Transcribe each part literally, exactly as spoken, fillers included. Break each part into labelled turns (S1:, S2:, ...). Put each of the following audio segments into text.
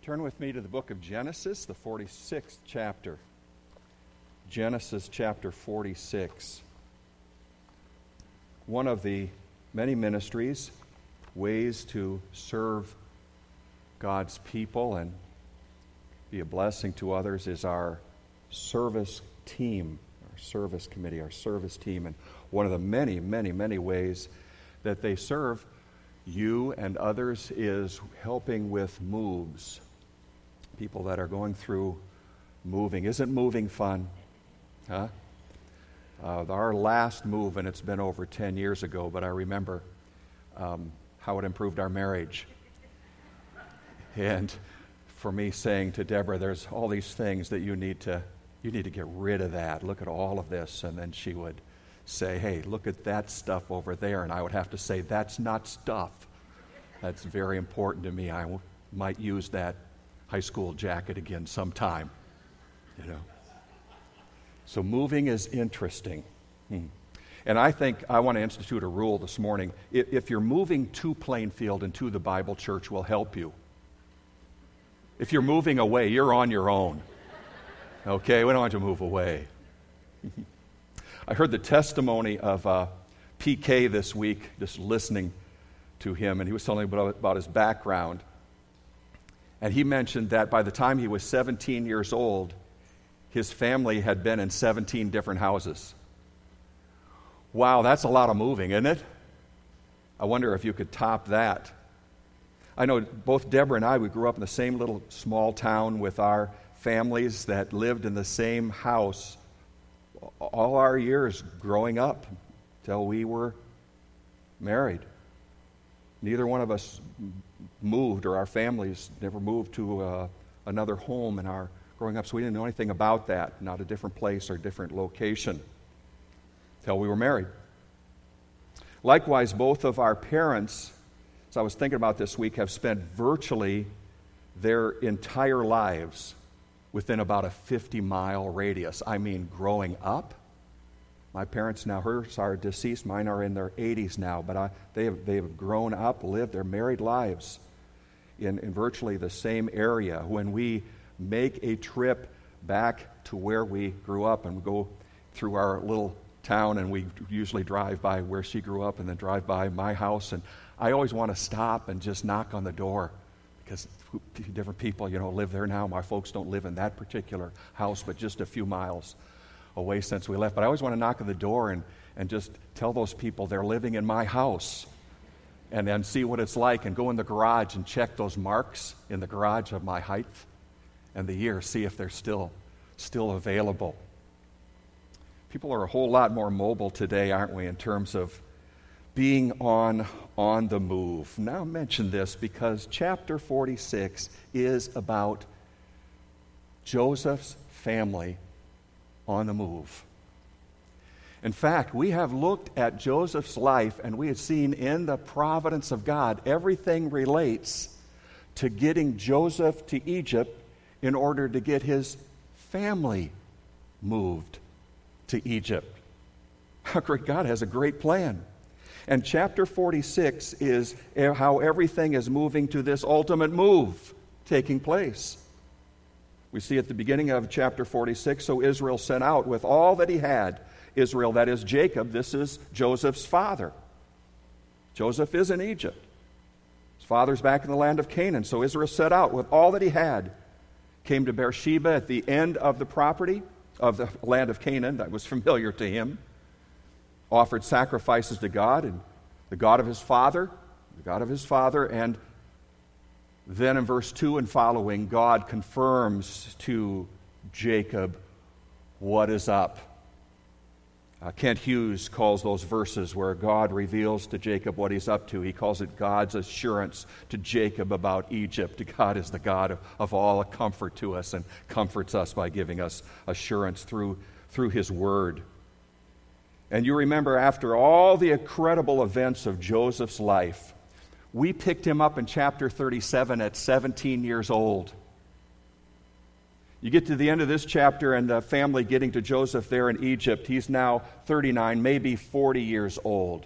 S1: Turn with me to the book of Genesis, the forty-sixth chapter. Genesis chapter forty-six. One of the many ministries, ways to serve God's people and be a blessing to others, is our service team, our service committee, our service team. And one of the many, many, many ways that they serve you and others is helping with moves. People that are going through moving. Isn't moving fun? Huh? Uh, our last move, and it's been over ten years ago, but I remember um, how it improved our marriage. And for me saying to Deborah, there's all these things that you need to, you need to get rid of that. Look at all of this. And then she would say, hey, look at that stuff over there. And I would have to say, that's not stuff. That's very important to me. I w- might use that high school jacket again sometime, you know. So moving is interesting. Hmm. And I think I want to institute a rule this morning. If, if you're moving to Plainfield and to the Bible Church, will help you. If you're moving away, you're on your own. Okay, we don't want you to move away. I heard the testimony of uh, P K this week, just listening to him, and he was telling me about, about his background. And he mentioned that by the time he was seventeen years old, his family had been in seventeen different houses. Wow, that's a lot of moving, isn't it? I wonder if you could top that. I know both Deborah and I, we grew up in the same little small town with our families that lived in the same house all our years growing up till we were married. Neither one of us moved, or our families never moved to uh, another home in our growing up, so we didn't know anything about that, not a different place or different location, till we were married. Likewise, both of our parents, as I was thinking about this week, have spent virtually their entire lives within about a fifty-mile radius. I mean, growing up. My parents now, hers are deceased, mine are in their eighties now, but I, they, have, they have grown up, lived their married lives in, in virtually the same area. When we make a trip back to where we grew up and we go through our little town, and we usually drive by where she grew up and then drive by my house, and I always want to stop and just knock on the door because different people, you know, live there now. My folks don't live in that particular house, but just a few miles away since we left. But I always want to knock on the door and, and just tell those people they're living in my house, and then see what it's like, and go in the garage and check those marks in the garage of my height and the year, see if they're still still available. People are a whole lot more mobile today, aren't we, in terms of being on on the move. Now I mention this because chapter forty-six is about Joseph's family on the move. In fact, we have looked at Joseph's life, and we have seen in the providence of God, everything relates to getting Joseph to Egypt in order to get his family moved to Egypt. How great! God has a great plan. And chapter forty-six is how everything is moving to this ultimate move taking place. We see at the beginning of chapter forty-six, so Israel sent out with all that he had. Israel, that is Jacob, this is Joseph's father. Joseph is in Egypt. His father's back in the land of Canaan, so Israel set out with all that he had. Came to Beersheba at the end of the property of the land of Canaan that was familiar to him. Offered sacrifices to God, and the God of his father, the God of his father, and then in verse two and following, God confirms to Jacob what is up. Uh, Kent Hughes calls those verses where God reveals to Jacob what he's up to. He calls it God's assurance to Jacob about Egypt. God is the God of, of all comfort to us, and comforts us by giving us assurance through, through his word. And you remember, after all the incredible events of Joseph's life, we picked him up in chapter thirty-seven at seventeen years old. You get to the end of this chapter and the family getting to Joseph there in Egypt. He's now thirty-nine, maybe forty years old.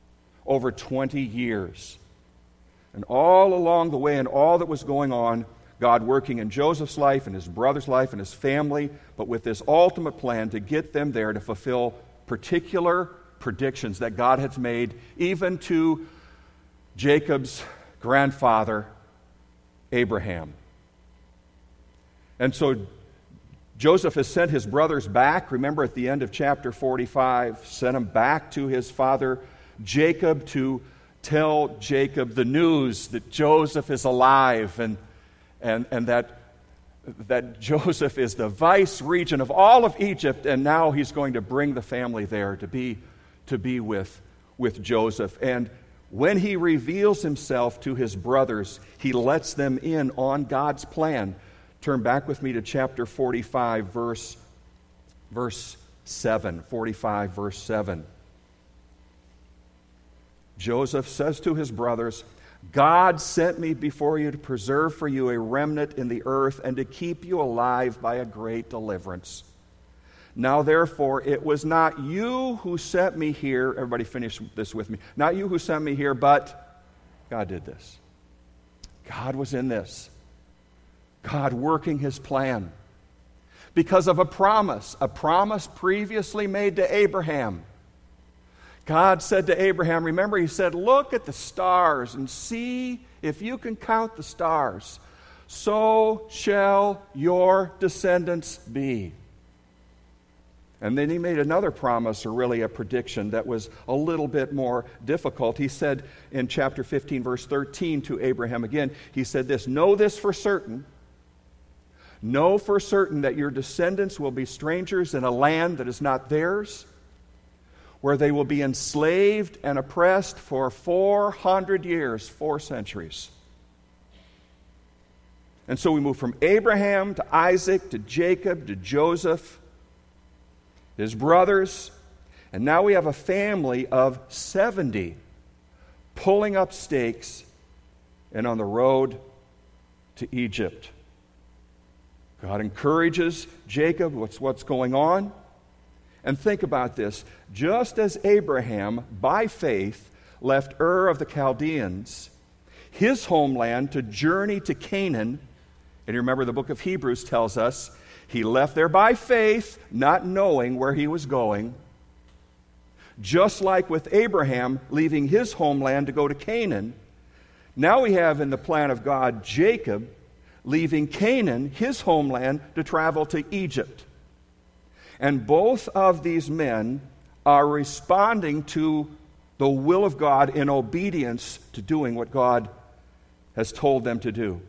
S1: Over twenty years. And all along the way and all that was going on, God working in Joseph's life and his brother's life and his family, but with this ultimate plan to get them there to fulfill particular predictions that God has made, even to Jacob's grandfather, Abraham. And so Joseph has sent his brothers back. Remember at the end of chapter forty-five, sent them back to his father Jacob to tell Jacob the news that Joseph is alive and and, and that, that Joseph is the vice regent of all of Egypt, and now he's going to bring the family there to be, to be with, with Joseph. And when he reveals himself to his brothers, he lets them in on God's plan. Turn back with me to chapter forty-five, verse, verse seven. forty-five, verse seven. Joseph says to his brothers, God sent me before you to preserve for you a remnant in the earth and to keep you alive by a great deliverance. Now, therefore, it was not you who sent me here. Everybody finish this with me. Not you who sent me here, but God did this. God was in this. God working his plan. Because of a promise, a promise previously made to Abraham. God said to Abraham, remember, he said, look at the stars and see if you can count the stars. So shall your descendants be. And then he made another promise, or really a prediction, that was a little bit more difficult. He said in chapter fifteen, verse thirteen to Abraham again, he said this, know this for certain, know for certain that your descendants will be strangers in a land that is not theirs, where they will be enslaved and oppressed for four hundred years, four centuries. And so we move from Abraham to Isaac to Jacob to Joseph, his brothers, and now we have a family of seventy pulling up stakes and on the road to Egypt. God encourages Jacob, what's, what's going on? And think about this. Just as Abraham, by faith, left Ur of the Chaldeans, his homeland, to journey to Canaan, and you remember the book of Hebrews tells us, he left there by faith, not knowing where he was going. Just like with Abraham leaving his homeland to go to Canaan, now we have in the plan of God Jacob leaving Canaan, his homeland, to travel to Egypt. And both of these men are responding to the will of God in obedience to doing what God has told them to do.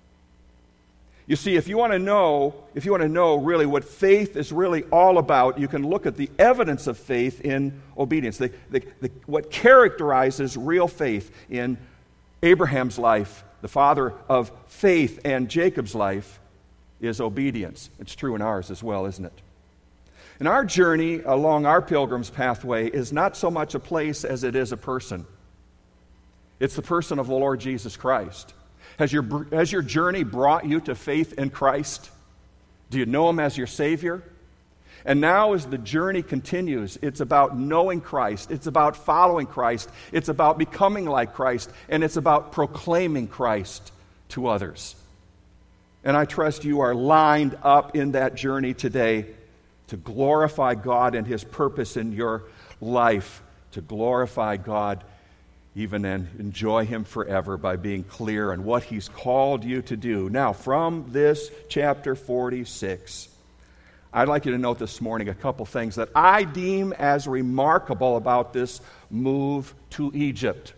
S1: You see, if you want to know, if you want to know really what faith is really all about, you can look at the evidence of faith in obedience. The, the, the, what characterizes real faith in Abraham's life, the father of faith, and Jacob's life, is obedience. It's true in ours as well, isn't it? And our journey along our pilgrim's pathway is not so much a place as it is a person. It's the person of the Lord Jesus Christ. Has your, has your journey brought you to faith in Christ? Do you know him as your Savior? And now as the journey continues, it's about knowing Christ. It's about following Christ. It's about becoming like Christ. And it's about proclaiming Christ to others. And I trust you are lined up in that journey today to glorify God and his purpose in your life, to glorify God even and enjoy him forever by being clear on what he's called you to do. Now, from this chapter forty-six, I'd like you to note this morning a couple things that I deem as remarkable about this move to Egypt.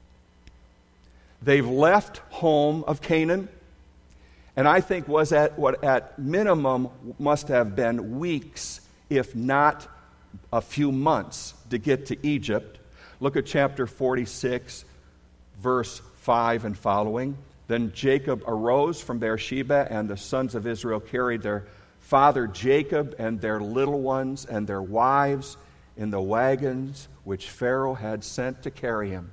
S1: They've left home of Canaan, and I think was at what at minimum must have been weeks, if not a few months, to get to Egypt. Look at chapter forty-six, verse five and following. Then Jacob arose from Beersheba, and the sons of Israel carried their father Jacob and their little ones and their wives in the wagons which Pharaoh had sent to carry him.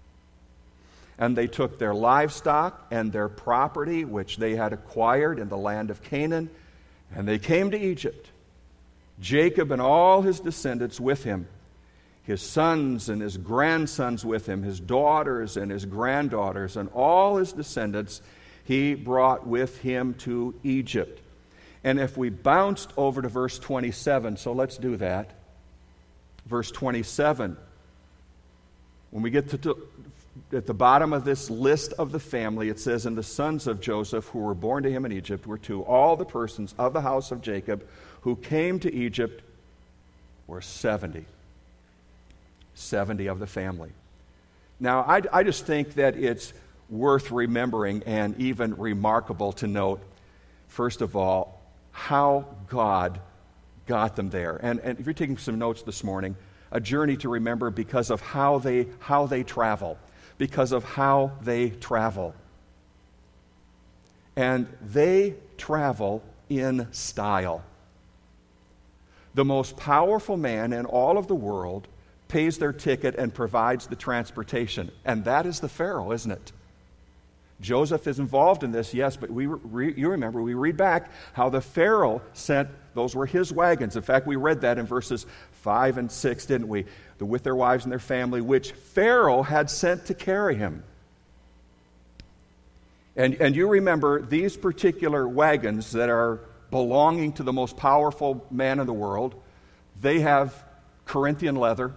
S1: And they took their livestock and their property, which they had acquired in the land of Canaan, and they came to Egypt. Jacob and all his descendants with him, his sons and his grandsons with him, his daughters and his granddaughters, and all his descendants, he brought with him to Egypt. And if we bounced over to verse twenty-seven, so let's do that. Verse twenty-seven. When we get to, to at the bottom of this list of the family, it says, and the sons of Joseph who were born to him in Egypt were two. All the persons of the house of Jacob who came to Egypt were seventy. seventy of the family. Now, I, I just think that it's worth remembering and even remarkable to note, first of all, how God got them there. And, and if you're taking some notes this morning, a journey to remember because of how they how they travel, because of how they travel. And they travel in style. The most powerful man in all of the world pays their ticket and provides the transportation. And that is the Pharaoh, isn't it? Joseph is involved in this, yes, but we re, you remember, we read back how the Pharaoh sent, those were his wagons. In fact, we read that in verses five and six, didn't we? The, with their wives and their family, which Pharaoh had sent to carry him. And, and you remember these particular wagons that are belonging to the most powerful man in the world, they have Corinthian leather,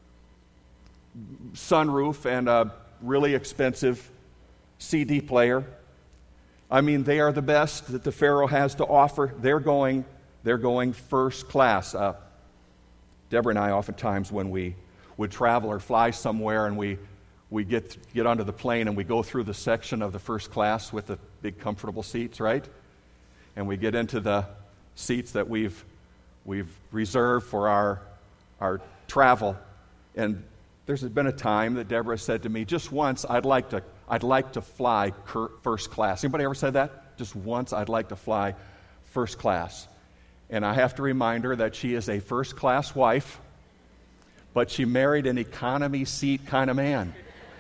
S1: sunroof, and a really expensive C D player. I mean, they are the best that the Pharaoh has to offer. They're going, they're going first class. Uh, Deborah and I, oftentimes, when we would travel or fly somewhere, and we we get get onto the plane and we go through the section of the first class with the big, comfortable seats, right? And we get into the seats that we've we've reserved for our our travel. And there's been a time that Deborah said to me, just once, I'd like to I'd like to fly first class. Anybody ever said that? Just once, I'd like to fly first class. And I have to remind her that she is a first class wife, but she married an economy seat kind of man.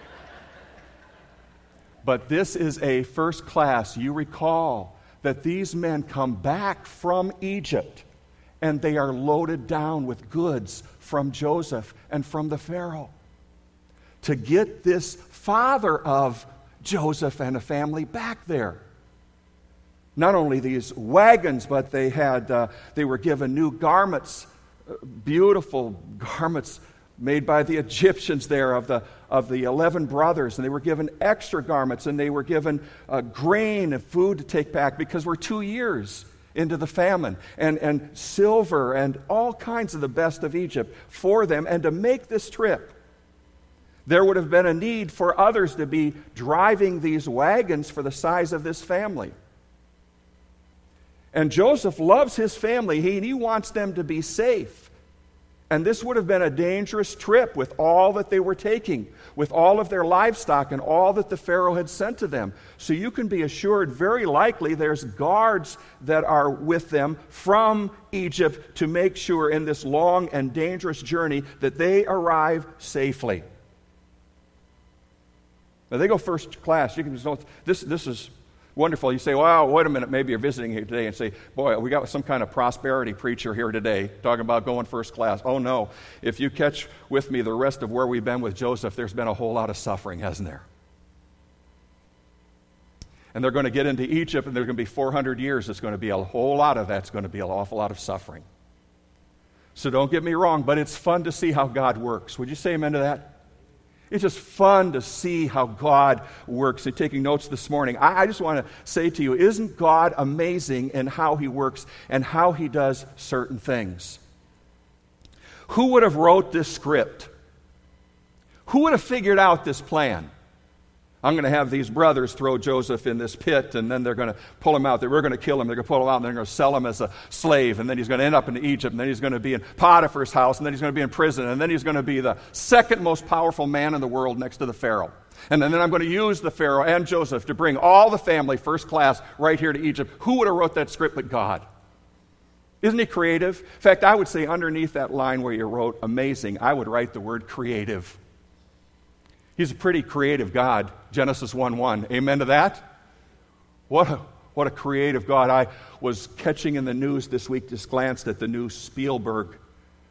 S1: But this is a first class. You recall that these men come back from Egypt, and they are loaded down with goods from Joseph and from the Pharaoh to get this father of Joseph and a family back there. Not only these wagons, but they had uh, they were given new garments, uh, beautiful garments made by the Egyptians there of the of the eleven brothers, and they were given extra garments, and they were given uh, grain and food to take back because we're two years into the famine, and, and silver and all kinds of the best of Egypt for them. And to make this trip, there would have been a need for others to be driving these wagons for the size of this family. And Joseph loves his family. He, he wants them to be safe. And this would have been a dangerous trip with all that they were taking, with all of their livestock and all that the Pharaoh had sent to them. So you can be assured, very likely, there's guards that are with them from Egypt to make sure in this long and dangerous journey that they arrive safely. Now, they go first class. You can just know this, this is wonderful. You say, wow, wait a minute, maybe you're visiting here today and say, boy, we got some kind of prosperity preacher here today talking about going first class. Oh, no. If you catch with me the rest of where we've been with Joseph, there's been a whole lot of suffering, hasn't there? And they're going to get into Egypt, and there's going to be four hundred years. It's going to be a whole lot of that's going to be an awful lot of suffering. So don't get me wrong, but it's fun to see how God works. Would you say amen to that? It's just fun to see how God works. And taking notes this morning, I, I just want to say to you, isn't God amazing in how He works and how He does certain things? Who would have wrote this script? Who would have figured out this plan? I'm going to have these brothers throw Joseph in this pit, and then they're going to pull him out. We're going to kill him. They're going to pull him out, and they're going to sell him as a slave, and then he's going to end up in Egypt, and then he's going to be in Potiphar's house, and then he's going to be in prison, and then he's going to be the second most powerful man in the world next to the Pharaoh. And then I'm going to use the Pharaoh and Joseph to bring all the family first class right here to Egypt. Who would have wrote that script but God? Isn't He creative? In fact, I would say underneath that line where you wrote amazing, I would write the word creative. He's a pretty creative God, Genesis one one. Amen to that? What a, what a creative God. I was catching in the news this week, just glanced at the new Spielberg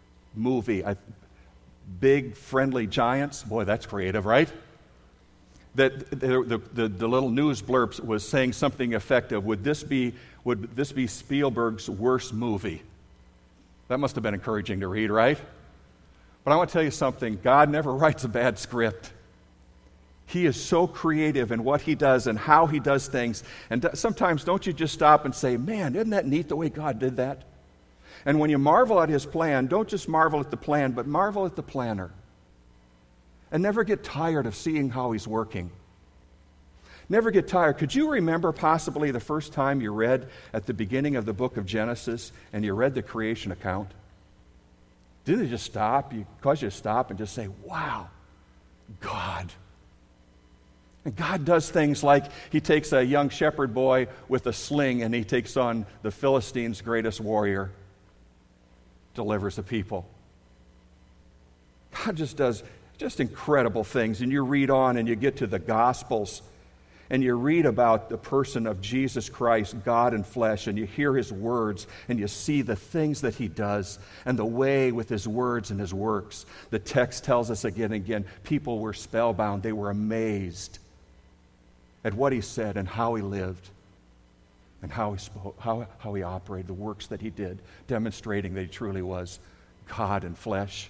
S1: movie, I, Big Friendly Giants. Boy, that's creative, right? that the, the, the, the little news blurb was saying something effective. Would this be would this be Spielberg's worst movie? That must have been encouraging to read, right? But I want to tell you something. God never writes a bad script. He is so creative in what he does and how he does things. And sometimes don't you just stop and say, man, isn't that neat the way God did that? And when you marvel at his plan, don't just marvel at the plan, but marvel at the planner. And never get tired of seeing how he's working. Never get tired. Could you remember possibly the first time you read at the beginning of the book of Genesis and you read the creation account? Didn't it just stop? You cause you to stop and just say, wow, God. And God does things like he takes a young shepherd boy with a sling and he takes on the Philistines' greatest warrior, delivers the people. God just does just incredible things. And you read on and you get to the Gospels and you read about the person of Jesus Christ, God in flesh, and you hear his words and you see the things that he does and the way with his words and his works. The text tells us again and again, people were spellbound. They were amazed at what he said and how he lived and how he spoke, how, how he operated, the works that he did, demonstrating that he truly was God in flesh.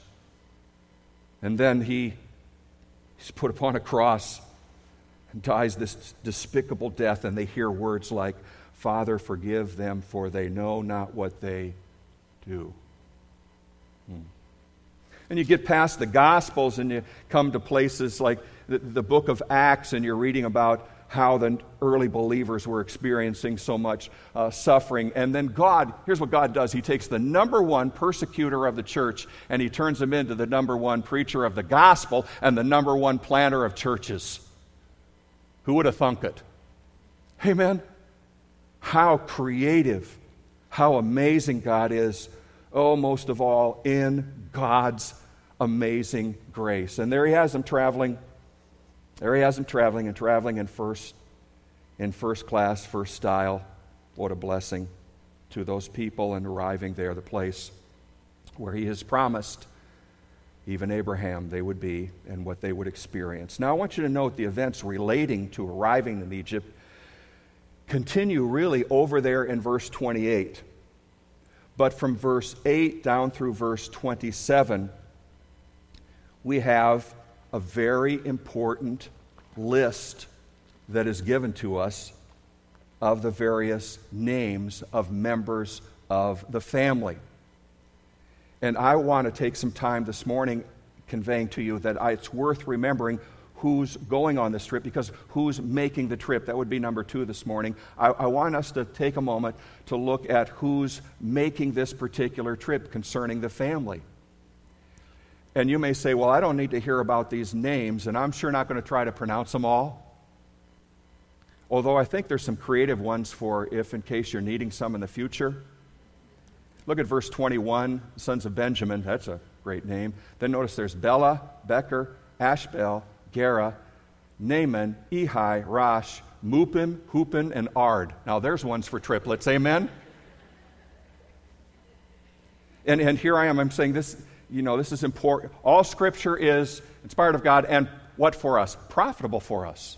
S1: And then he, he's put upon a cross and dies this despicable death, and they hear words like, Father, forgive them, for they know not what they do. Hmm. And you get past the Gospels and you come to places like the, the book of Acts, and you're reading about how the early believers were experiencing so much uh, suffering. And then God, here's what God does. He takes the number one persecutor of the church and he turns him into the number one preacher of the gospel and the number one planter of churches. Who would have thunk it? Amen? How creative, how amazing God is. Oh, most of all, in God's amazing grace. And there he has them traveling. There he has them traveling and traveling in first, in first class, first style. What a blessing to those people and arriving there, the place where he has promised even Abraham they would be and what they would experience. Now I want you to note the events relating to arriving in Egypt continue really over there in verse twenty-eight. But from verse eight down through verse twenty-seven, we have a very important list that is given to us of the various names of members of the family. And I want to take some time this morning conveying to you that I, it's worth remembering who's going on this trip, because who's making the trip. That would be number two this morning. I, I want us to take a moment to look at who's making this particular trip concerning the family. And you may say, well, I don't need to hear about these names, and I'm sure not going to try to pronounce them all. Although I think there's some creative ones for if in case you're needing some in the future. Look at verse twenty-one, sons of Benjamin. That's a great name. Then notice there's Bela, Becher, Ashbel, Gera, Naaman, Ehi, Rosh, Mupim, Hupin, and Ard. Now there's ones for triplets. Amen? And, and here I am. I'm saying this... You know, this is important. All Scripture is inspired of God and what for us? Profitable for us.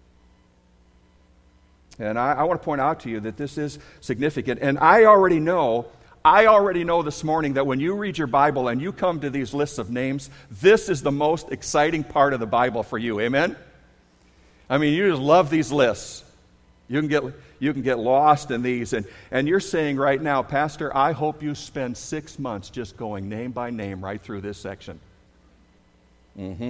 S1: And I, I want to point out to you that this is significant. And I already know, I already know this morning that when you read your Bible and you come to these lists of names, this is the most exciting part of the Bible for you. Amen? I mean, you just love these lists. You can get you can get lost in these. And, and you're saying right now, Pastor, I hope you spend six months just going name by name right through this section. Mm-hmm.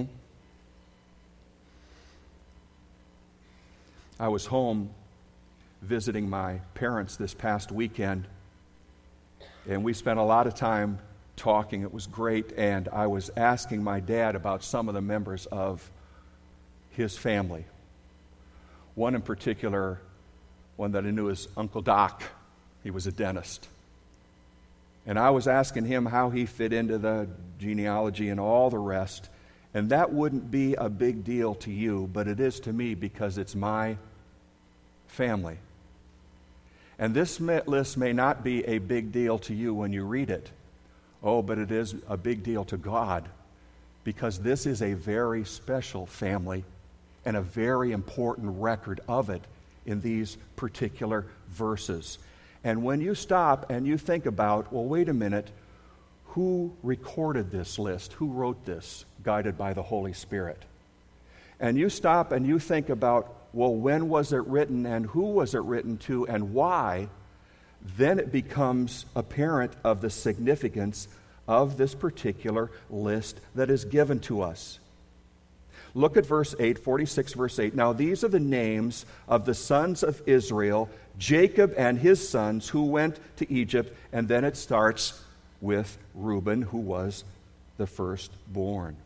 S1: I was home visiting my parents this past weekend, and we spent a lot of time talking. It was great, and I was asking my dad about some of the members of his family. One in particular, one that I knew is Uncle Doc. He was a dentist. And I was asking him how he fit into the genealogy and all the rest. And that wouldn't be a big deal to you, but it is to me because it's my family. And this list may not be a big deal to you when you read it. Oh, but it is a big deal to God because this is a very special family and a very important record of it in these particular verses. And when you stop and you think about, well, wait a minute, who recorded this list? Who wrote this, guided by the Holy Spirit? And you stop and you think about, well, when was it written and who was it written to and why? Then it becomes apparent of the significance of this particular list that is given to us. Look at verse eight, forty-six, verse eight. Now these are the names of the sons of Israel, Jacob and his sons, who went to Egypt. And then it starts with Reuben, who was the firstborn.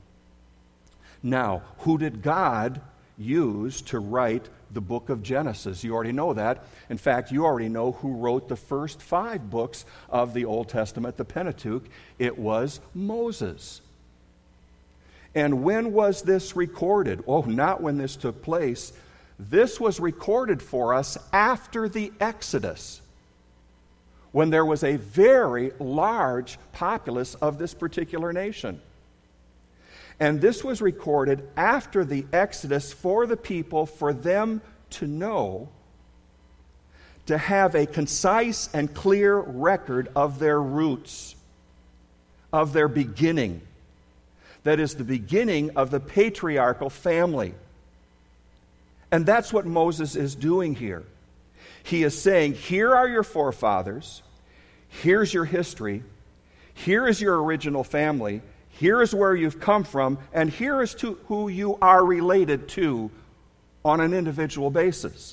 S1: Now, who did God use to write the book of Genesis? You already know that. In fact, you already know who wrote the first five books of the Old Testament, the Pentateuch. It was Moses. And when was this recorded? Oh, not when this took place. This was recorded for us after the Exodus, when there was a very large populace of this particular nation. And this was recorded after the Exodus for the people, for them to know, to have a concise and clear record of their roots, of their beginning. That is the beginning of the patriarchal family. And that's what Moses is doing here. He is saying, here are your forefathers, here's your history, here is your original family, here is where you've come from, and here is to who you are related to on an individual basis.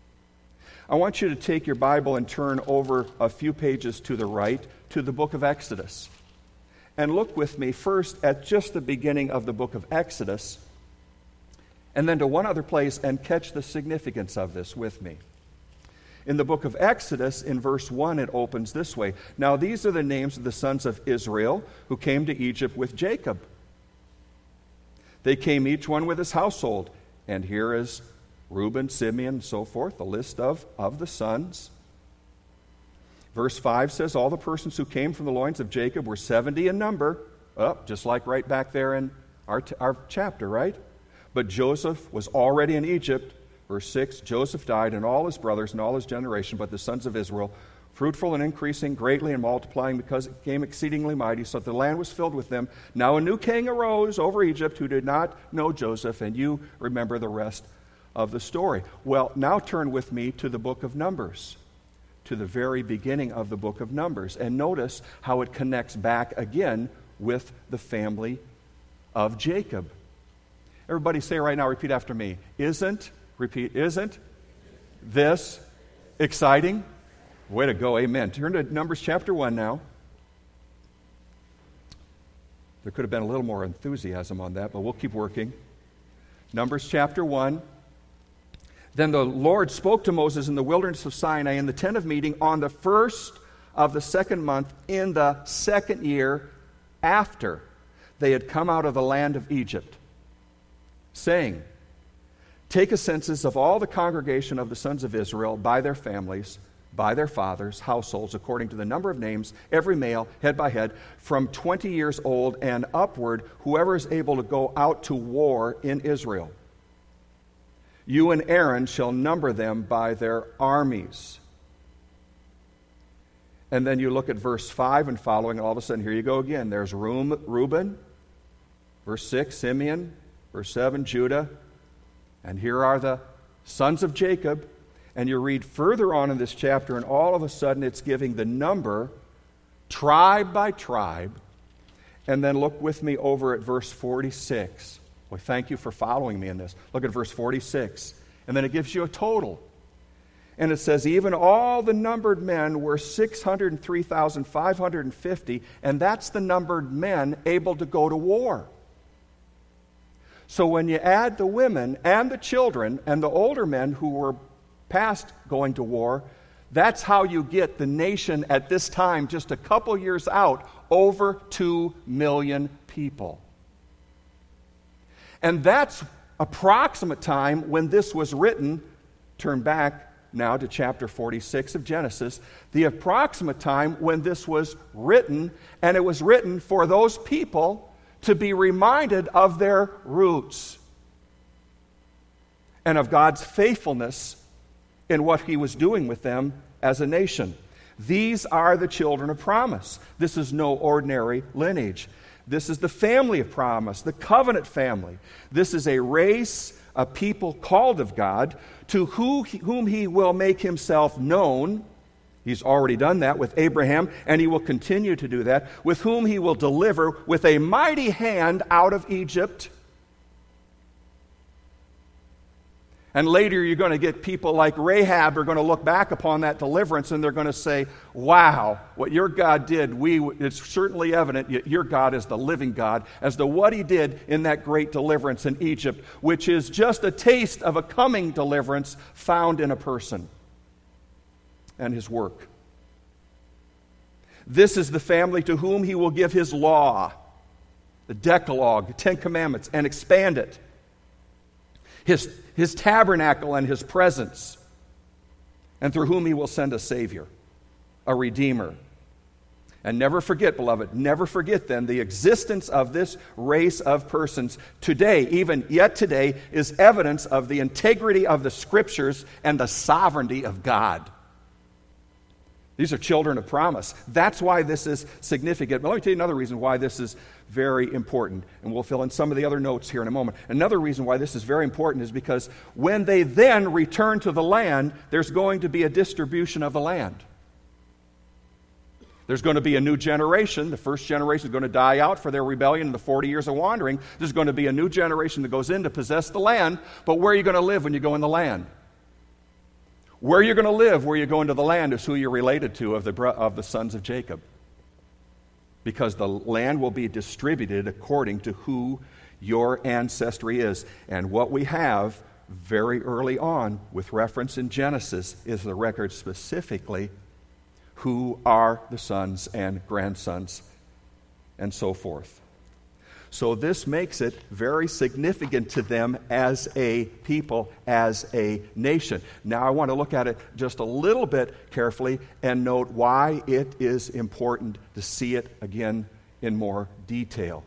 S1: I want you to take your Bible and turn over a few pages to the right to the book of Exodus. And look with me first at just the beginning of the book of Exodus, and then to one other place and catch the significance of this with me. In the book of Exodus, in verse one, it opens this way. Now these are the names of the sons of Israel who came to Egypt with Jacob. They came each one with his household. And here is Reuben, Simeon, and so forth, the list of, of the sons. Verse five says, all the persons who came from the loins of Jacob were seventy in number. Oh, just like right back there in our, t- our chapter, right? But Joseph was already in Egypt. Verse six, Joseph died and all his brothers and all his generation, but the sons of Israel, fruitful and increasing greatly and multiplying, because it became exceedingly mighty, so that the land was filled with them. Now a new king arose over Egypt who did not know Joseph, and you remember the rest of the story. Well, now turn with me to the book of Numbers, to the very beginning of the book of Numbers, and notice how it connects back again with the family of Jacob. Everybody say right now, repeat after me. Isn't Repeat, isn't this exciting? Way to go, amen. Turn to Numbers chapter one now. There could have been a little more enthusiasm on that, but we'll keep working. Numbers chapter one. Then the Lord spoke to Moses in the wilderness of Sinai in the tent of meeting on the first of the second month in the second year after they had come out of the land of Egypt, saying, take a census of all the congregation of the sons of Israel by their families, by their fathers' households, according to the number of names, every male, head by head, from twenty years old and upward, whoever is able to go out to war in Israel. You and Aaron shall number them by their armies. And then you look at verse five and following, and all of a sudden, here you go again. There's Reuben, verse six, Simeon, verse seven, Judah. And here are the sons of Jacob. And you read further on in this chapter, and all of a sudden it's giving the number, tribe by tribe. And then look with me over at verse forty-six. Well, thank you for following me in this. Look at verse forty-six. And then it gives you a total. And it says, even all the numbered men were six hundred three thousand five hundred fifty, and that's the numbered men able to go to war. So when you add the women and the children and the older men who were past going to war, that's how you get the nation at this time, just a couple years out, over two million people. And that's approximate time when this was written. Turn back now to chapter forty-six of Genesis. The approximate time when this was written, and it was written for those people to be reminded of their roots. and of God's faithfulness in what he was doing with them as a nation. These are the children of promise. This is no ordinary lineage. This is the family of promise, the covenant family. This is a race, a people called of God, to who, whom he will make himself known. He's already done that with Abraham, and he will continue to do that, with whom he will deliver with a mighty hand out of Egypt. And later you're going to get people like Rahab are going to look back upon that deliverance and they're going to say, wow, what your God did, we, it's certainly evident your God is the living God as to what he did in that great deliverance in Egypt, which is just a taste of a coming deliverance found in a person and his work. This is the family to whom he will give his law, the Decalogue, the Ten Commandments, and expand it. His, his tabernacle and his presence, and through whom he will send a Savior, a Redeemer. And never forget, beloved, never forget then the existence of this race of persons today, even yet today, is evidence of the integrity of the Scriptures and the sovereignty of God. These are children of promise. That's why this is significant. But let me tell you another reason why this is very important. And we'll fill in some of the other notes here in a moment. Another reason why this is very important is because when they then return to the land, there's going to be a distribution of the land. There's going to be a new generation. The first generation is going to die out for their rebellion in the forty years of wandering. There's going to be a new generation that goes in to possess the land. But where are you going to live when you go in the land? Where you're going to live, where you go into the land, is who you're related to of the, of the sons of Jacob. Because the land will be distributed according to who your ancestry is. And what we have very early on, with reference in Genesis, is the record specifically who are the sons and grandsons and so forth. So this makes it very significant to them as a people, as a nation. Now I want to look at it just a little bit carefully and note why it is important to see it again in more detail.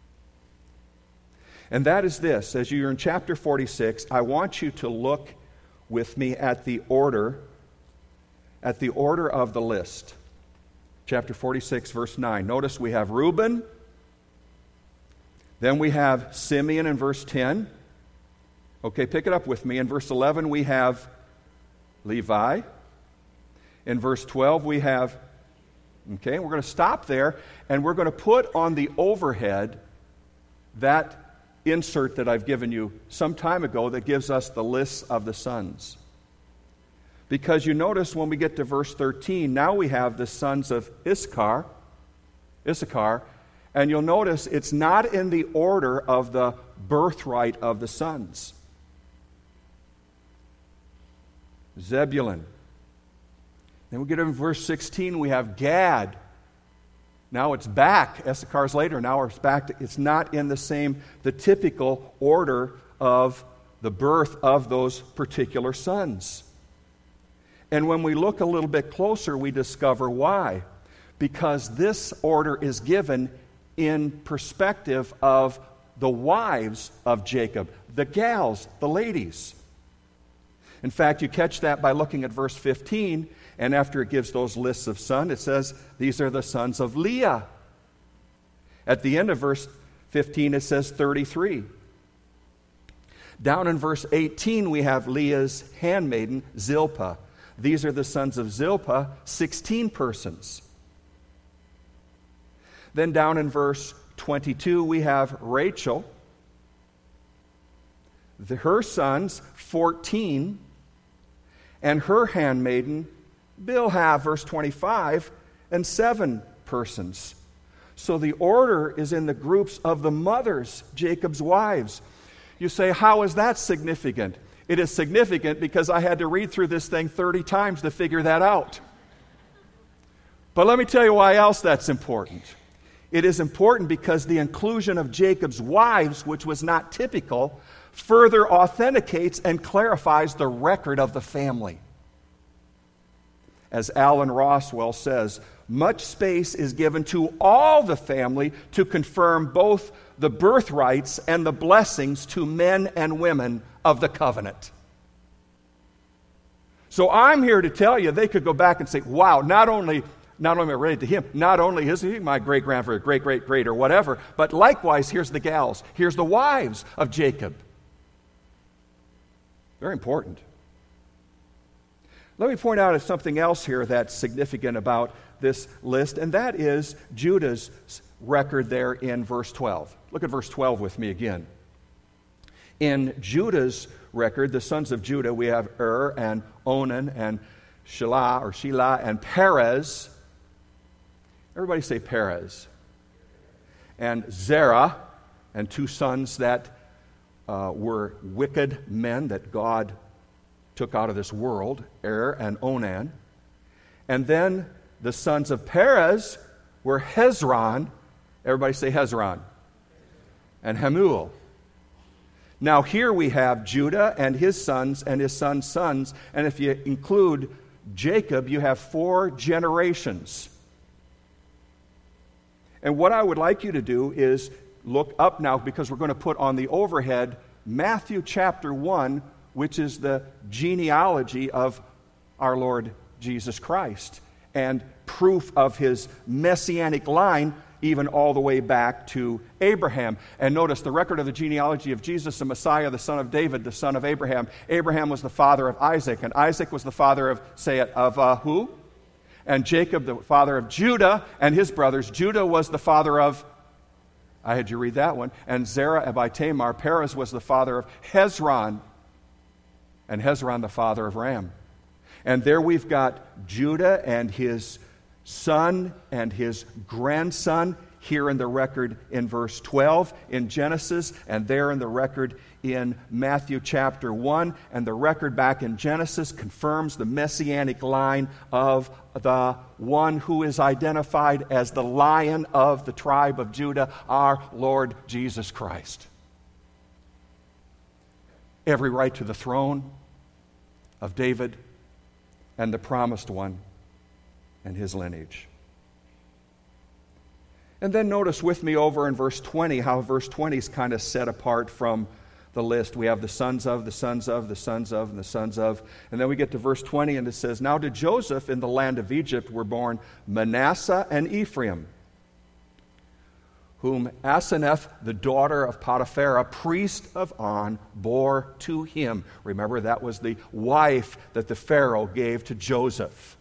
S1: And that is this: as you're in chapter forty-six, I want you to look with me at the order, at the order of the list. Chapter forty-six, verse nine. Notice we have Reuben. Then we have Simeon in verse ten. Okay, pick it up with me. In verse eleven, we have Levi. In verse twelve, we have, okay, we're going to stop there, and we're going to put on the overhead that insert that I've given you some time ago that gives us the lists of the sons. Because you notice when we get to verse thirteen, now we have the sons of Issachar, Issachar, and you'll notice it's not in the order of the birthright of the sons. Zebulun. Then we get in verse sixteen, we have Gad. Now it's back. Issachar's later. Now it's back. To, it's not in the same, the typical order of the birth of those particular sons. And when we look a little bit closer, we discover why. Because this order is given in perspective of the wives of Jacob, the gals, the ladies. In fact, you catch that by looking at verse fifteen, and after it gives those lists of sons, it says, these are the sons of Leah. At the end of verse fifteen, it says thirty-three. Down in verse eighteen, we have Leah's handmaiden, Zilpah. These are the sons of Zilpah, sixteen persons. Then down in verse twenty-two, we have Rachel. The, her sons, fourteen, and her handmaiden, Bilhah, verse twenty-five, and seven persons. So the order is in the groups of the mothers, Jacob's wives. You say, how is that significant? It is significant because I had to read through this thing thirty times to figure that out. But let me tell you why else that's important. It is important because the inclusion of Jacob's wives, which was not typical, further authenticates and clarifies the record of the family. as Alan Roswell says, much space is given to all the family to confirm both the birthrights and the blessings to men and women of the covenant. So I'm here to tell you, they could go back and say, wow, not only not only am I related to him, not only is he my great-grandfather, great-great-great, or whatever, but likewise, here's the gals, here's the wives of Jacob. Very important. Let me point out something else here that's significant about this list, and that is Judah's record there in verse twelve. Look at verse twelve with me again. In Judah's record, the sons of Judah, we have Er and Onan and Shelah or Shelah and Perez. Everybody say Perez. And Zerah, and two sons that uh, were wicked men that God took out of this world, Er and Onan. And then the sons of Perez were Hezron. Everybody say Hezron. And Hamuel. Now here we have Judah and his sons and his sons' sons. And if you include Jacob, you have four generations. And what I would like you to do is look up now, because we're going to put on the overhead Matthew chapter one, which is the genealogy of our Lord Jesus Christ, and proof of his messianic line, even all the way back to Abraham. And notice the record of the genealogy of Jesus, the Messiah, the son of David, the son of Abraham. Abraham was the father of Isaac, and Isaac was the father of, say it, of uh, who? And Jacob, the father of Judah and his brothers. Judah was the father of, I had you read that one, and Zerah by Tamar. Perez was the father of Hezron, and Hezron the father of Ram. And there we've got Judah and his son and his grandson here in the record in verse twelve in Genesis, and there in the record in Matthew chapter one. And the record back in Genesis confirms the messianic line of the one who is identified as the Lion of the tribe of Judah, our Lord Jesus Christ. Every right to the throne of David and the promised one and his lineage. And then notice with me over in verse twenty how verse twenty is kind of set apart from the list. We have the sons of, the sons of, the sons of, and the sons of. And then we get to verse twenty, and it says, now to Joseph in the land of Egypt were born Manasseh and Ephraim, whom Asenath, the daughter of Potiphar, priest of On, bore to him. Remember, that was the wife that the Pharaoh gave to Joseph.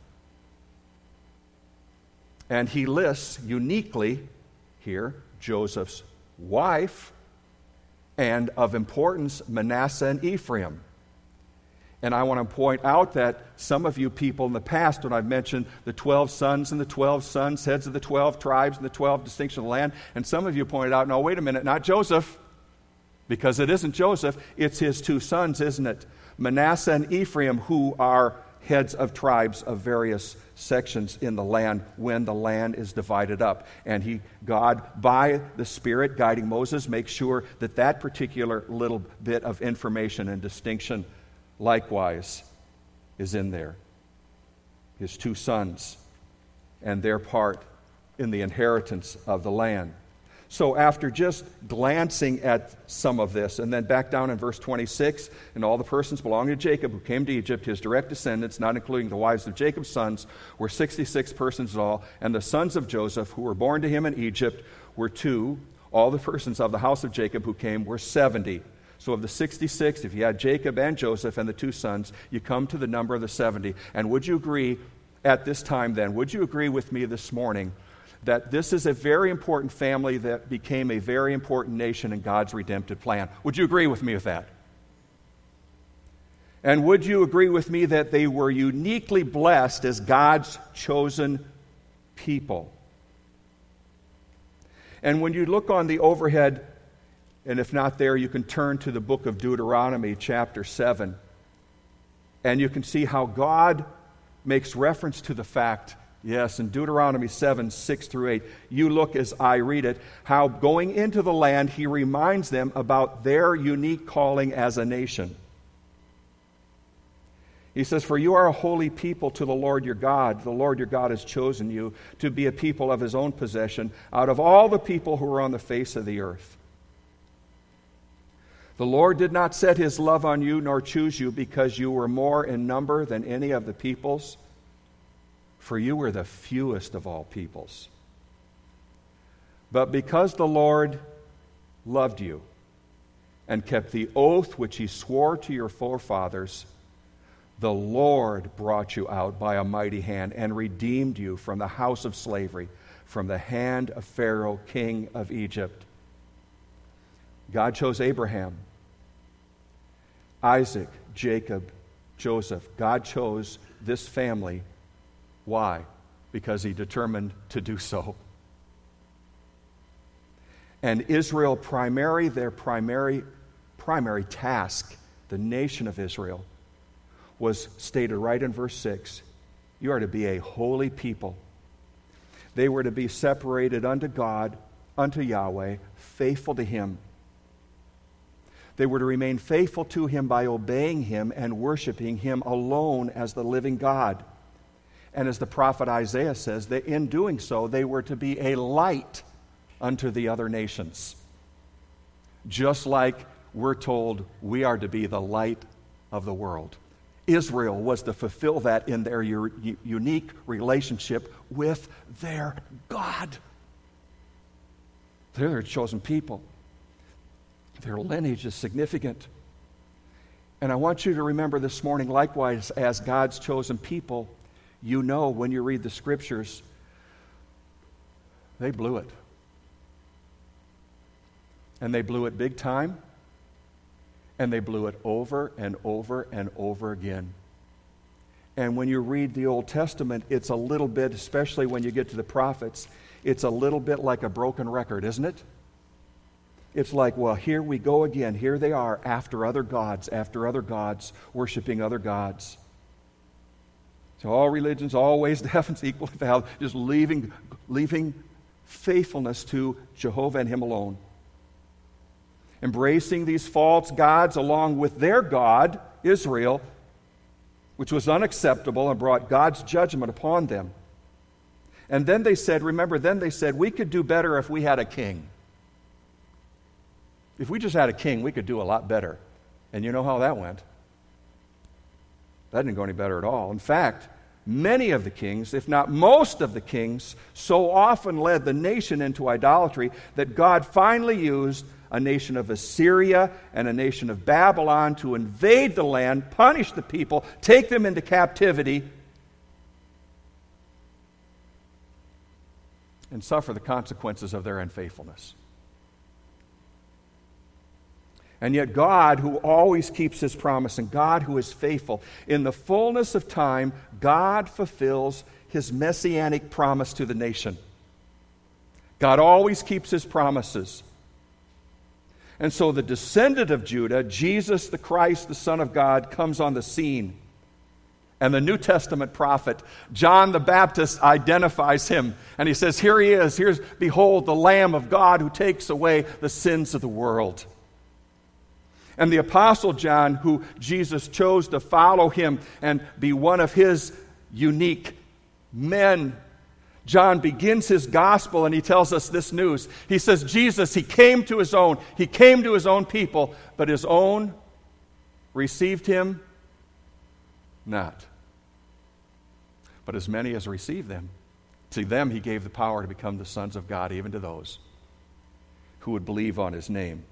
S1: And he lists uniquely here Joseph's wife, and of importance, Manasseh and Ephraim. And I want to point out that some of you people in the past, when I've mentioned the twelve sons and the twelve sons, heads of the twelve tribes and the twelve distinctions of the land, and some of you pointed out, no, wait a minute, not Joseph, because it isn't Joseph, it's his two sons, isn't it? Manasseh and Ephraim, who are heads of tribes of various sections in the land when the land is divided up. And he, God, by the Spirit guiding Moses, makes sure that that particular little bit of information and distinction likewise is in there. His two sons and their part in the inheritance of the land. So after just glancing at some of this, and then back down in verse twenty-six, and all the persons belonging to Jacob who came to Egypt, his direct descendants, not including the wives of Jacob's sons, were sixty-six persons in all, and the sons of Joseph who were born to him in Egypt were two. All the persons of the house of Jacob who came were seventy. So of the sixty-six, if you had Jacob and Joseph and the two sons, you come to the number of the seventy. And would you agree at this time then, would you agree with me this morning that this is a very important family that became a very important nation in God's redemptive plan? Would you agree with me with that? And would you agree with me that they were uniquely blessed as God's chosen people? And when you look on the overhead, and if not there, you can turn to the book of Deuteronomy, chapter seven, and you can see how God makes reference to the fact, yes, in Deuteronomy seven, six through eight, you look as I read it, how going into the land, he reminds them about their unique calling as a nation. He says, "For you are a holy people to the Lord your God. The Lord your God has chosen you to be a people of his own possession out of all the people who are on the face of the earth. The Lord did not set his love on you nor choose you because you were more in number than any of the peoples, for you were the fewest of all peoples. But because the Lord loved you and kept the oath which he swore to your forefathers, the Lord brought you out by a mighty hand and redeemed you from the house of slavery, from the hand of Pharaoh, king of Egypt." God chose Abraham, Isaac, Jacob, Joseph. God chose this family. Why? Because he determined to do so. And Israel, primary, their primary, primary task, the nation of Israel, was stated right in verse six. You are to be a holy people. They were to be separated unto God, unto Yahweh, faithful to him. They were to remain faithful to him by obeying him and worshiping him alone as the living God. And as the prophet Isaiah says, that in doing so, they were to be a light unto the other nations. Just like we're told we are to be the light of the world. Israel was to fulfill that in their u- unique relationship with their God. They're their chosen people. Their lineage is significant. And I want you to remember this morning, likewise, as God's chosen people, you know when you read the Scriptures, they blew it. And they blew it big time. And they blew it over and over and over again. And when you read the Old Testament, it's a little bit, especially when you get to the prophets, it's a little bit like a broken record, isn't it? It's like, well, here we go again. Here they are after other gods, after other gods, worshiping other gods. So all religions, all ways to heaven's equal to hell, just leaving, leaving faithfulness to Jehovah and him alone. Embracing these false gods along with their God, Israel, which was unacceptable and brought God's judgment upon them. And then they said, remember, then they said, we could do better if we had a king. If we just had a king, we could do a lot better. And you know how that went. That didn't go any better at all. In fact, many of the kings, if not most of the kings, so often led the nation into idolatry that God finally used a nation of Assyria and a nation of Babylon to invade the land, punish the people, take them into captivity, and suffer the consequences of their unfaithfulness. And yet God, who always keeps his promise, and God who is faithful, in the fullness of time, God fulfills his messianic promise to the nation. God always keeps his promises. And so the descendant of Judah, Jesus the Christ, the Son of God, comes on the scene. And the New Testament prophet, John the Baptist, identifies him. And he says, here he is. Here's, behold, the Lamb of God who takes away the sins of the world. And the Apostle John, who Jesus chose to follow him and be one of his unique men, John begins his gospel and he tells us this news. He says, Jesus, he came to his own. He came to his own people, but his own received him not. But as many as received them, to them he gave the power to become the sons of God, even to those who would believe on his name.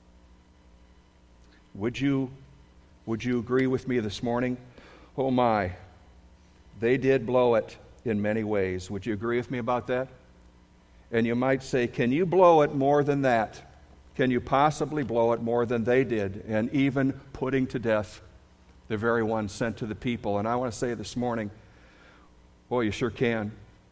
S1: Would you, would you agree with me this morning? Oh my, they did blow it in many ways. Would you agree with me about that? And you might say, can you blow it more than that? Can you possibly blow it more than they did? And even putting to death the very one sent to the people. And I want to say this morning, boy, you sure can.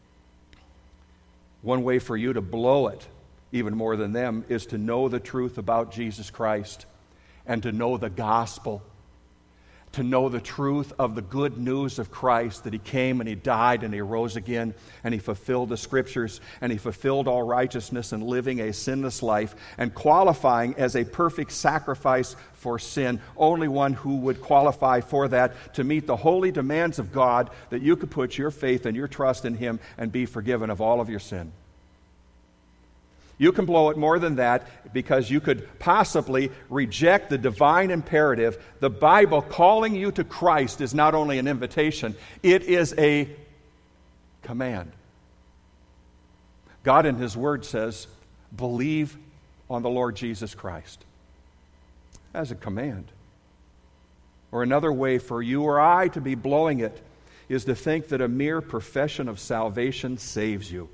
S1: One way for you to blow it even more than them is to know the truth about Jesus Christ and to know the gospel to know the truth of the good news of Christ, that He came and He died and He rose again and He fulfilled the Scriptures and He fulfilled all righteousness and living a sinless life and qualifying as a perfect sacrifice for sin, only one who would qualify for that to meet the holy demands of God, that you could put your faith and your trust in Him and be forgiven of all of your sin. You can blow it more than that because you could possibly reject the divine imperative. The Bible calling you to Christ is not only an invitation, it is a command. God in His Word says, believe on the Lord Jesus Christ. As a command. Or another way for you or I to be blowing it is to think that a mere profession of salvation saves you.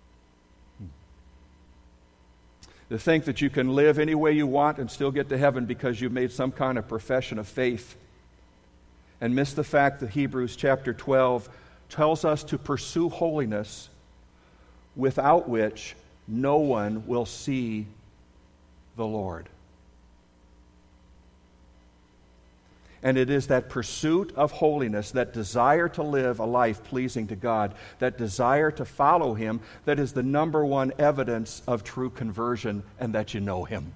S1: To think that you can live any way you want and still get to heaven because you've made some kind of profession of faith. And miss the fact that Hebrews chapter twelve tells us to pursue holiness, without which no one will see the Lord. And it is that pursuit of holiness, that desire to live a life pleasing to God, that desire to follow Him, that is the number one evidence of true conversion and that you know Him.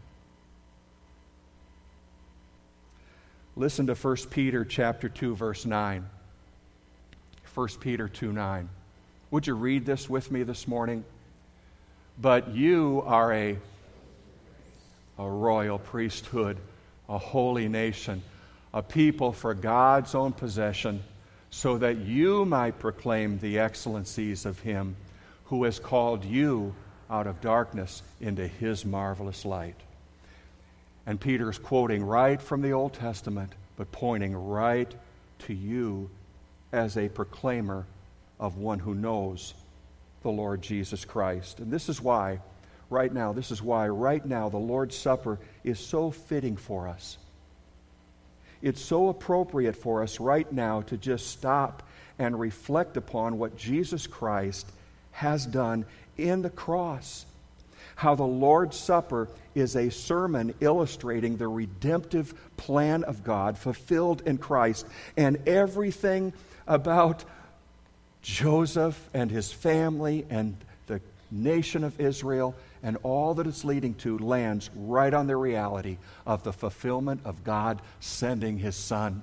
S1: Listen to First Peter chapter two, verse nine. First Peter two nine. Would you read this with me this morning? But you are a, a royal priesthood, a holy nation, a people for God's own possession, so that you might proclaim the excellencies of Him who has called you out of darkness into His marvelous light. And Peter's quoting right from the Old Testament, but pointing right to you as a proclaimer of one who knows the Lord Jesus Christ. And this is why, right now, this is why right now the Lord's Supper is so fitting for us. It's so appropriate for us right now to just stop and reflect upon what Jesus Christ has done in the cross. How the Lord's Supper is a sermon illustrating the redemptive plan of God fulfilled in Christ, and everything about Joseph and his family and the nation of Israel and all that it's leading to lands right on the reality of the fulfillment of God sending His Son.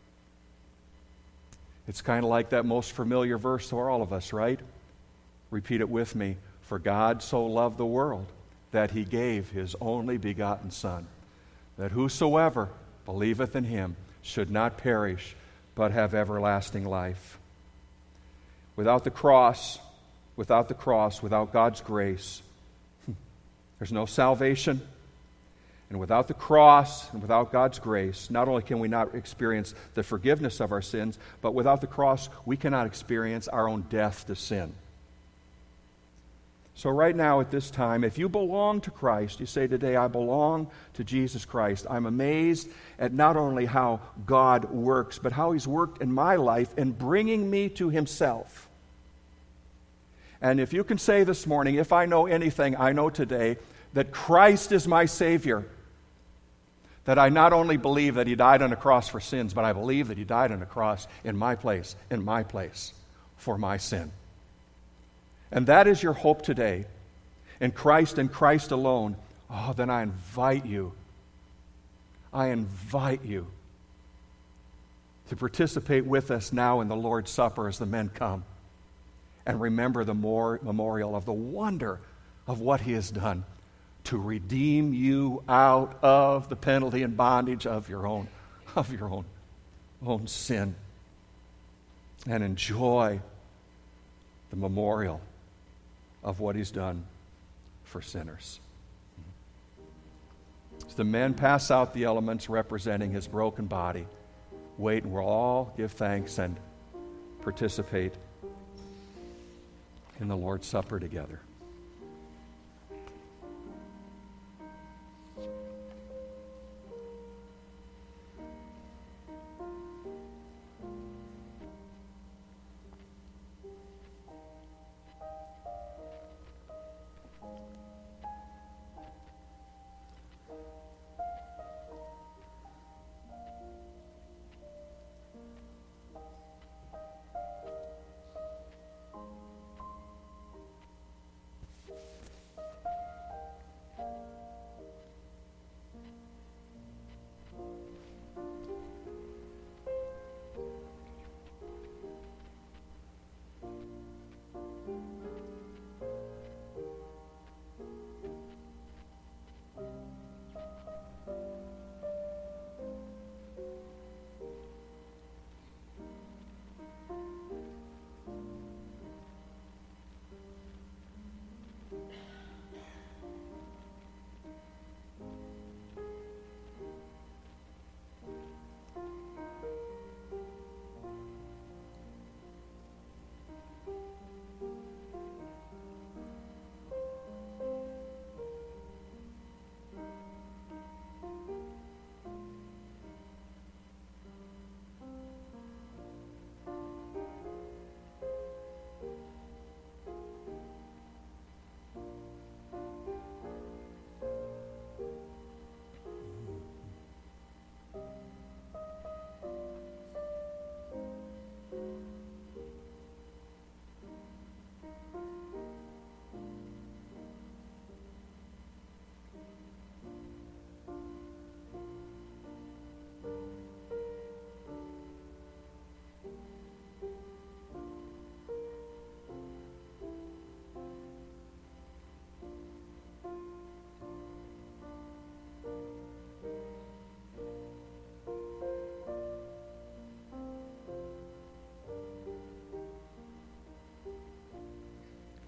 S1: It's kind of like that most familiar verse for all of us, right? Repeat it with me. For God so loved the world that He gave His only begotten Son, that whosoever believeth in Him should not perish, but have everlasting life. Without the cross, without the cross, without God's grace, there's no salvation. And without the cross and without God's grace, not only can we not experience the forgiveness of our sins, but without the cross, we cannot experience our own death to sin. So right now at this time, if you belong to Christ, you say today, I belong to Jesus Christ. I'm amazed at not only how God works, but how He's worked in my life in bringing me to Himself. And if you can say this morning, if I know anything, I know today that Christ is my Savior. That I not only believe that He died on the cross for sins, but I believe that He died on the cross in my place, in my place, for my sin. And that is your hope today, in Christ and Christ alone. Oh, then I invite you, I invite you to participate with us now in the Lord's Supper as the men come. And remember the more memorial of the wonder of what He has done to redeem you out of the penalty and bondage of your own, of your own, own sin. And enjoy the memorial of what He's done for sinners. As the men pass out the elements representing His broken body, wait and we'll all give thanks and participate in the Lord's Supper together.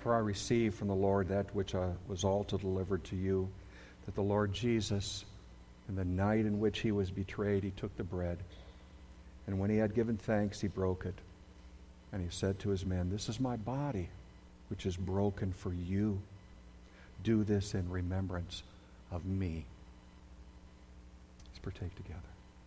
S1: For I received from the Lord that which I was also delivered to you, that the Lord Jesus, in the night in which he was betrayed, he took the bread, and when he had given thanks, he broke it. And he said to his men, "This is my body, which is broken for you. Do this in remembrance of me." Let's partake together.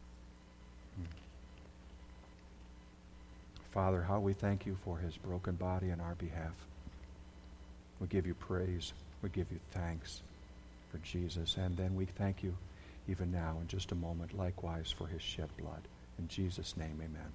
S1: Father, how we thank you for his broken body on our behalf. We give you praise. We give you thanks for Jesus. And then we thank you even now in just a moment, likewise for his shed blood. In Jesus' name, amen.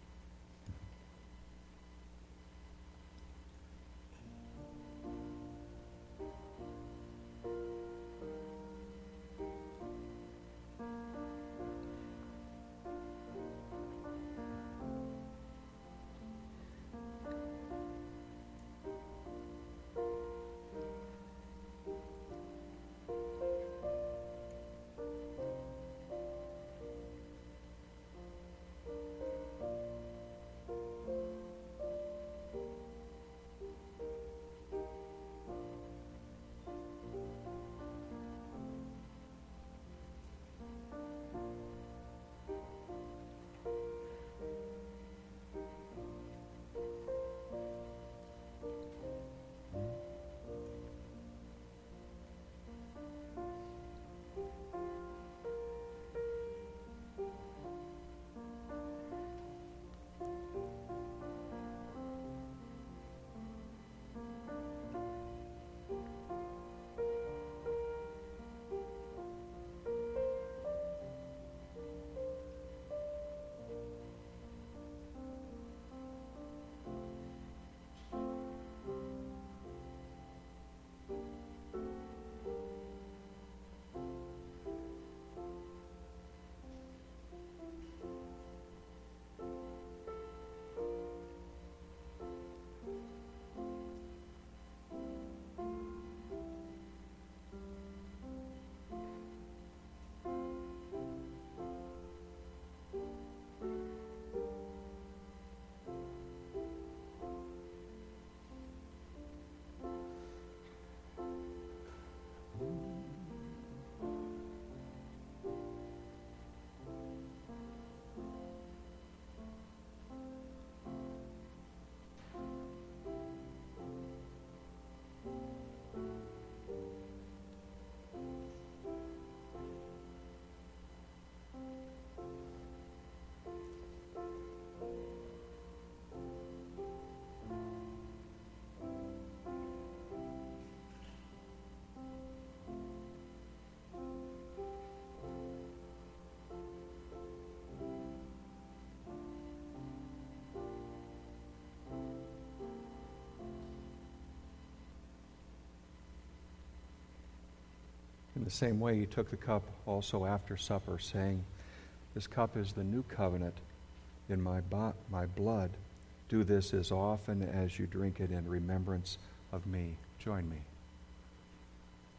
S1: In the same way, he took the cup also after supper, saying, "This cup is the new covenant in my, bo- my blood. Do this as often as you drink it in remembrance of me." Join me.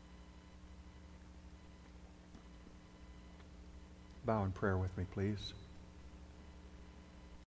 S1: Bow in prayer with me, please.